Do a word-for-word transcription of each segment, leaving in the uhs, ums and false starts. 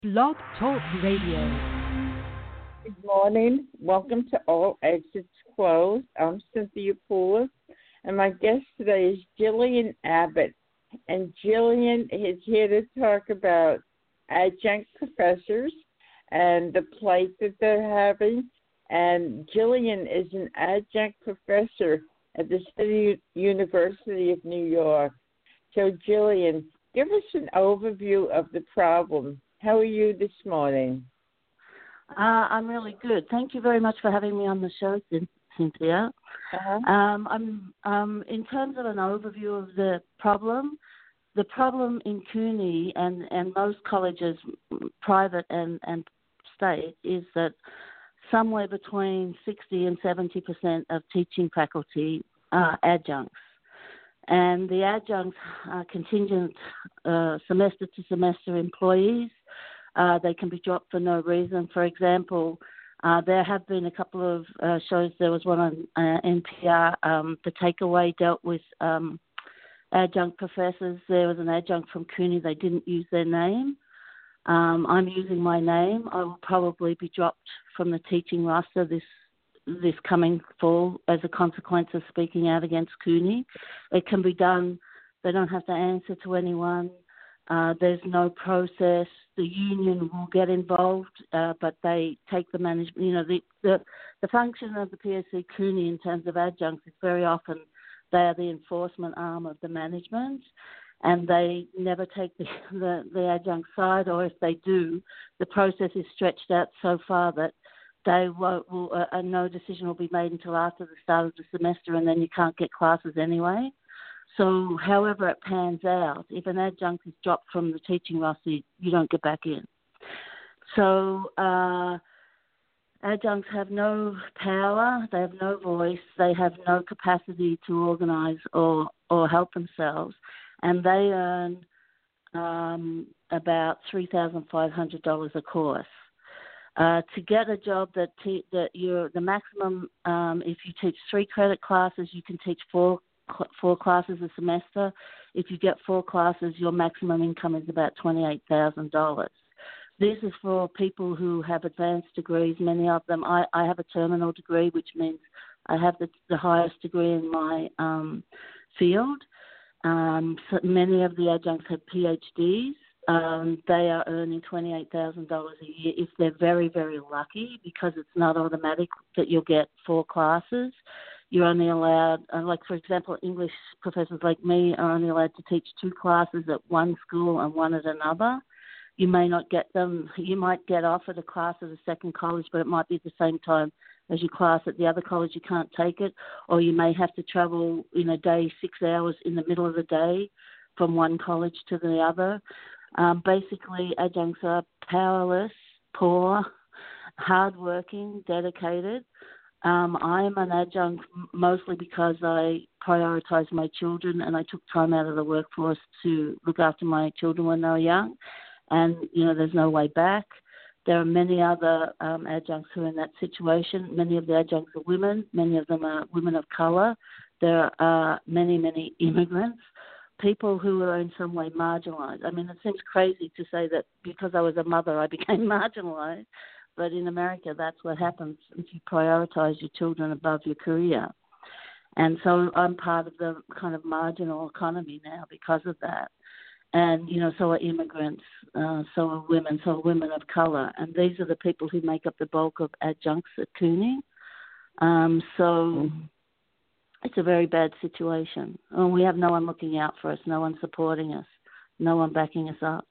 Blog Talk Radio. Good morning. Welcome to All Exits Closed. I'm Cynthia Poulos, and my guest today is Jillian Abbott. And Jillian is here to talk about adjunct professors and the plight that they're having. And Jillian is an adjunct professor at the City University of New York. So, Jillian, give us an overview of the problem. How are you this morning? Uh, I'm really good. Thank you very much for having me on the show, Cynthia. Uh-huh. Um, I'm, um, in terms of an overview of the problem, the problem in CUNY and, and most colleges, private and, and state, is that somewhere between sixty and seventy percent of teaching faculty are adjuncts. And the adjuncts are contingent uh, semester to semester employees. Uh, they can be dropped for no reason. For example, uh, there have been a couple of uh, shows. There was one on uh, N P R. Um, the Takeaway dealt with um, adjunct professors. There was an adjunct from CUNY. They didn't use their name. Um, I'm using my name. I will probably be dropped from the teaching roster this this coming fall as a consequence of speaking out against CUNY. It can be done. They don't have to answer to anyone. Uh, there's no process. The union will get involved, uh, but they take the management. You know, the, the the function of the P S C CUNY in terms of adjuncts is very often they are the enforcement arm of the management, and they never take the, the, the adjunct side, or if they do, the process is stretched out so far that they won't, will, uh, no decision will be made until after the start of the semester, and then you can't get classes anyway. So however it pans out, if an adjunct is dropped from the teaching roster, you don't get back in. So uh, adjuncts have no power, they have no voice, they have no capacity to organise or, or help themselves, and they earn um, about three thousand five hundred dollars a course. Uh, to get a job that te- that you're the maximum, um, if you teach three credit classes, you can teach four cl- four classes a semester. If you get four classes, your maximum income is about twenty-eight thousand dollars. This is for people who have advanced degrees. Many of them, I, I have a terminal degree, which means I have the, the highest degree in my um, field. Um, so many of the adjuncts have P H Ds. Um, they are earning twenty-eight thousand dollars a year if they're very, very lucky, because it's not automatic that you'll get four classes. You're only allowed, uh, like, for example, English professors like me are only allowed to teach two classes at one school and one at another. You may not get them. You might get offered a class at a second college, but it might be at the same time as your class at the other college. You can't take it, or you may have to travel in a day six hours in the middle of the day from one college to the other. Um, basically, adjuncts are powerless, poor, hardworking, dedicated. Um, I'm an adjunct mostly because I prioritise my children, and I took time out of the workforce to look after my children when they were young. And, you know, there's no way back. There are many other um, adjuncts who are in that situation. Many of the adjuncts are women. Many of them are women of colour. There are many, many immigrants. People who are in some way marginalised. I mean, it seems crazy to say that because I was a mother, I became marginalised. But in America, that's what happens if you prioritise your children above your career. And so I'm part of the kind of marginal economy now because of that. And, you know, so are immigrants, uh, so are women, so are women of colour. And these are the people who make up the bulk of adjuncts at CUNY. Um, so... Mm-hmm. It's a very bad situation. And we have no one looking out for us, no one supporting us, no one backing us up.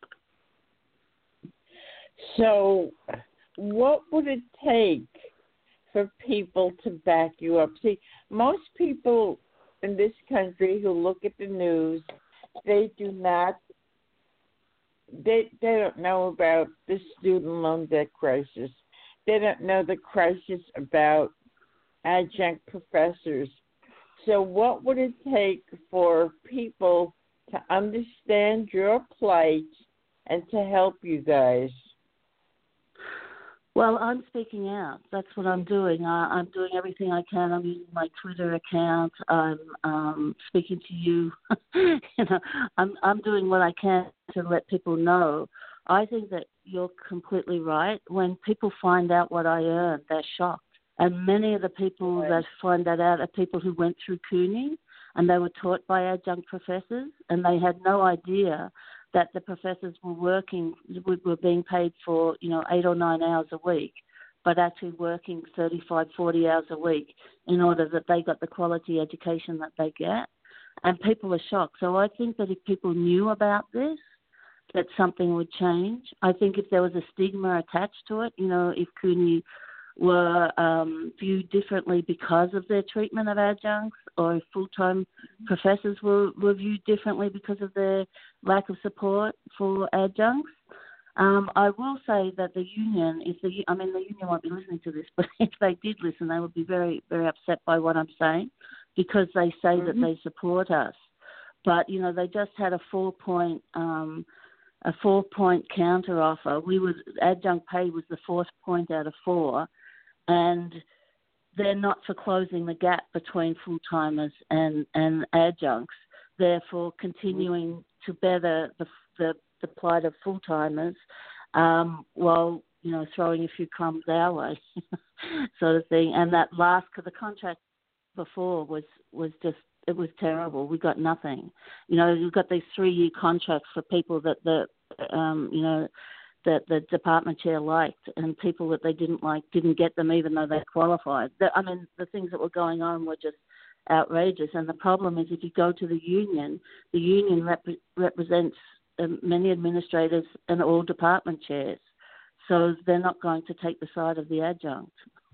So what would it take for people to back you up? See, most people in this country who look at the news, they do not, they, they don't know about the student loan debt crisis. They don't know the crisis about adjunct professors. So what would it take for people to understand your plight and to help you guys? Well, I'm speaking out. That's what I'm doing. I, I'm doing everything I can. I'm using my Twitter account. I'm um, speaking to you. you know, I'm I'm doing what I can to let people know. I think that you're completely right. When people find out what I earn, they're shocked. And many of the people Right. that find that out are people who went through CUNY and they were taught by adjunct professors, and they had no idea that the professors were working, were being paid for, you know, eight or nine hours a week, but actually working thirty-five, forty hours a week in order that they got the quality education that they get. And people are shocked. So I think that if people knew about this, that something would change. I think if there was a stigma attached to it, you know, if CUNY were um, viewed differently because of their treatment of adjuncts, or if full-time professors were, were viewed differently because of their lack of support for adjuncts. Um, I will say that the union, if the I mean the union won't be listening to this, but if they did listen, they would be very, very upset by what I'm saying, because they say mm-hmm. that they support us. But, you know, they just had a four-point um, a four-point counter offer. We was adjunct pay was the fourth point out of four, and they're not for closing the gap between full-timers and, and adjuncts. They're for continuing to better the the, the plight of full-timers um, while, you know, throwing a few crumbs our way, sort of thing. And that last, the contract before was, was just, it was terrible. We got nothing. You know, you've got these three-year contracts for people that the, um, you know, that the department chair liked, and people that they didn't like didn't get them even though they qualified. The, I mean, the things that were going on were just outrageous. And the problem is, if you go to the union, the union rep- represents um, many administrators and all department chairs. So they're not going to take the side of the adjunct.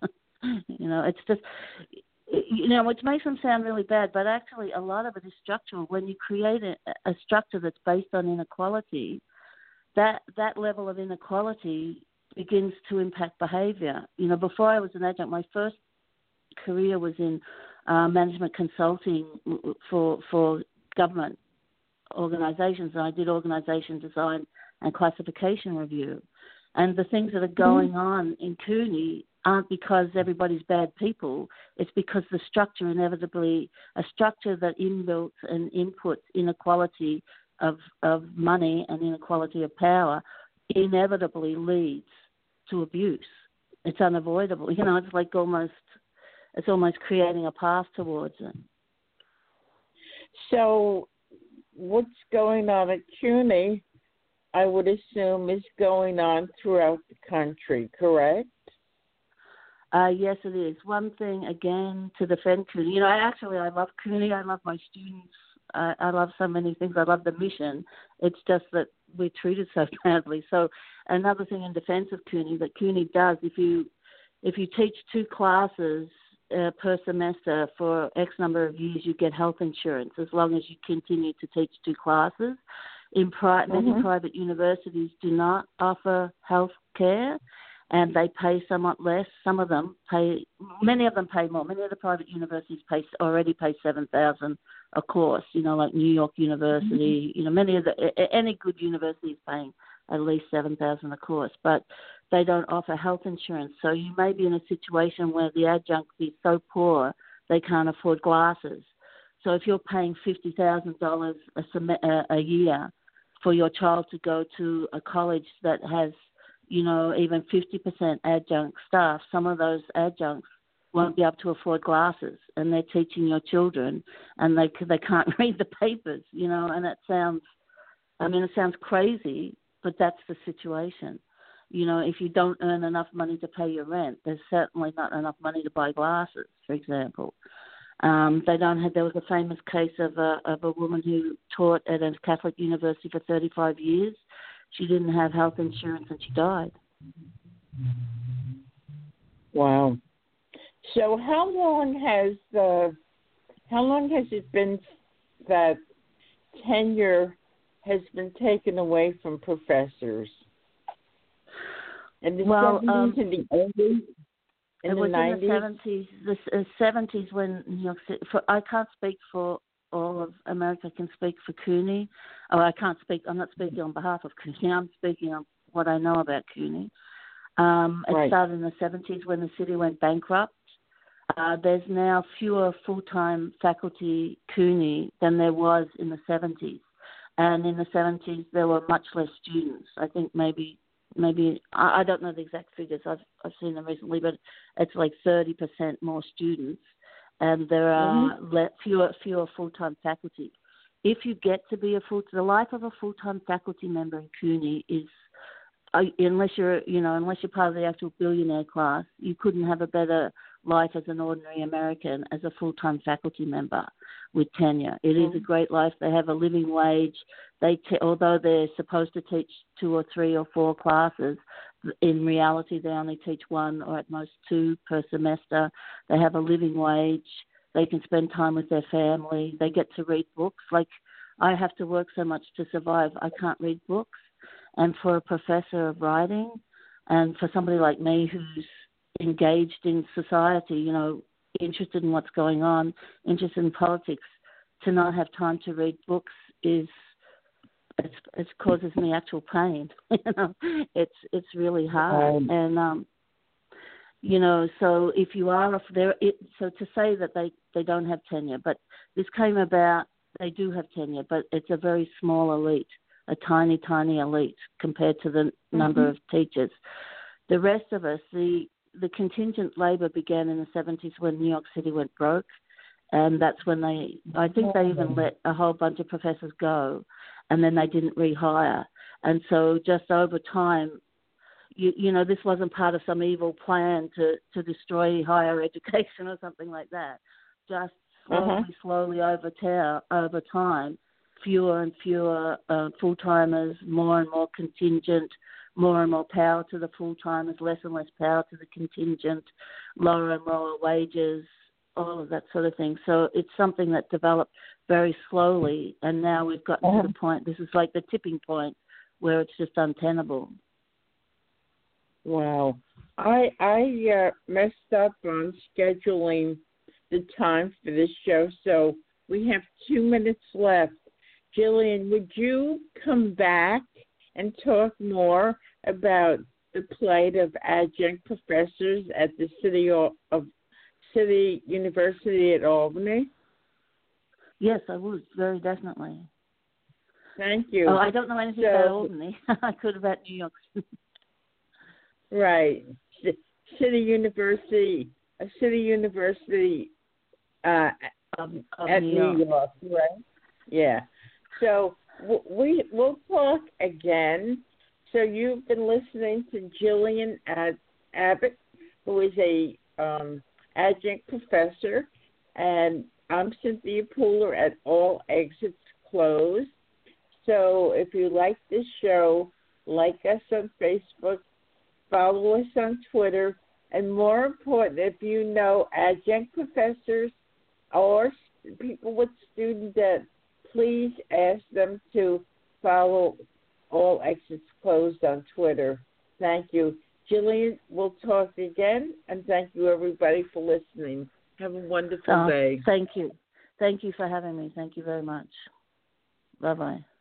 You know, it's just... You know, which makes them sound really bad, but actually a lot of it is structural. When you create a, a structure that's based on inequality, that that level of inequality begins to impact behaviour. You know, before I was an adjunct, my first career was in uh, management consulting for for government organisations, and I did organisation design and classification review. And the things that are going mm-hmm. on in CUNY aren't because everybody's bad people. It's because the structure inevitably, a structure that inbuilt and inputs inequality of, of money and inequality of power inevitably leads to abuse. It's unavoidable. You know, it's like almost, it's almost creating a path towards it. So what's going on at CUNY, I would assume, is going on throughout the country, correct? Uh, yes, it is. One thing, again, to defend CUNY. You know, I actually, I love CUNY. I love my students. I, I love so many things. I love the mission. It's just that we're treated so badly. So another thing in defense of CUNY that CUNY does, if you if you teach two classes uh, per semester for X number of years, you get health insurance as long as you continue to teach two classes. In pri- mm-hmm. Many private universities do not offer health care, and they pay somewhat less. Some of them pay, many of them pay more. Many of the private universities pay already pay seven thousand a course. You know, like New York University. Mm-hmm. You know, many of the any good university is paying at least seven thousand a course, but they don't offer health insurance. So you may be in a situation where the adjunct is so poor they can't afford glasses. So if you're paying fifty thousand dollars a sem- a year for your child to go to a college that has, you know, even fifty percent adjunct staff, some of those adjuncts won't be able to afford glasses, and they're teaching your children, and they they can't read the papers, you know, and it sounds, I mean, it sounds crazy, but that's the situation. You know, if you don't earn enough money to pay your rent, there's certainly not enough money to buy glasses, for example. Um, they don't have. There was a famous case of a of a woman who taught at a Catholic university for thirty-five years. She didn't have health insurance and she died. Wow. So how long has the how long has it been that tenure has been taken away from professors? In the well, seventies um, and the eighties? In it the was nineties? in the seventies. The uh, seventies when New York City. For, I can't speak for all of America. I can speak for CUNY. Oh, I can't speak. I'm not speaking on behalf of CUNY. I'm speaking on what I know about CUNY. Um, it right. started in the seventies when the city went bankrupt. Uh, there's now fewer full-time faculty CUNY than there was in the seventies. And in the seventies, there were much less students. I think maybe maybe I, I don't know the exact figures. I've I've seen them recently, but it's like thirty percent more students, and there are mm-hmm. le- fewer fewer full time faculty. If you get to be a full, the life of a full time faculty member in CUNY is, uh, unless you're you know unless you're part of the actual billionaire class, you couldn't have a better life as an ordinary American as a full time faculty member with tenure. It mm-hmm. is a great life. They have a living wage. They, t- although they're supposed to teach two or three or four classes, in reality they only teach one or at most two per semester. They have a living wage. They can spend time with their family. They get to read books. Like, I have to work so much to survive. I can't read books. And for a professor of writing, and for somebody like me who's engaged in society, you know, interested in what's going on, interested in politics, to not have time to read books is it's, it causes me actual pain. you know, it's it's really hard. Um, and um, you know, so if you are there, it, so to say that they they don't have tenure, but this came about. They do have tenure, but it's a very small elite, a tiny, tiny elite compared to the mm-hmm. number of teachers. The rest of us, the the contingent labour began in the seventies when New York City went broke, and that's when they, I think they even let a whole bunch of professors go, and then they didn't rehire. And so just over time, you, you know, this wasn't part of some evil plan to, to destroy higher education or something like that. Just slowly, uh-huh. slowly over, ta- over time, fewer and fewer uh, full-timers, more and more contingent, more and more power to the full-timers, less and less power to the contingent, lower and lower wages, all of that sort of thing. So it's something that developed very slowly, and now we've gotten uh-huh. to the point, this is like the tipping point, where it's just untenable. Wow. I I uh, messed up on scheduling the time for this show, so we have two minutes left. Jillian, would you come back and talk more about the plight of adjunct professors at the City of City University at Albany? Yes, I would, very definitely. Thank you. Oh, I don't know anything so, about Albany. I could have at New York. Right. City University, a City University uh, of, of at New New York. York, right? Yeah. So we we'll talk again. So you've been listening to Jillian Abbott, who is a um, adjunct professor, and I'm Cynthia Pooler at All Exits Closed. So if you like this show, like us on Facebook, follow us on Twitter, and more important, if you know adjunct professors or people with student debt, please ask them to follow All Exits Closed on Twitter. Thank you. Jillian, we'll talk again, and thank you, everybody, for listening. Have a wonderful uh, day. Thank you. Thank you for having me. Thank you very much. Bye-bye.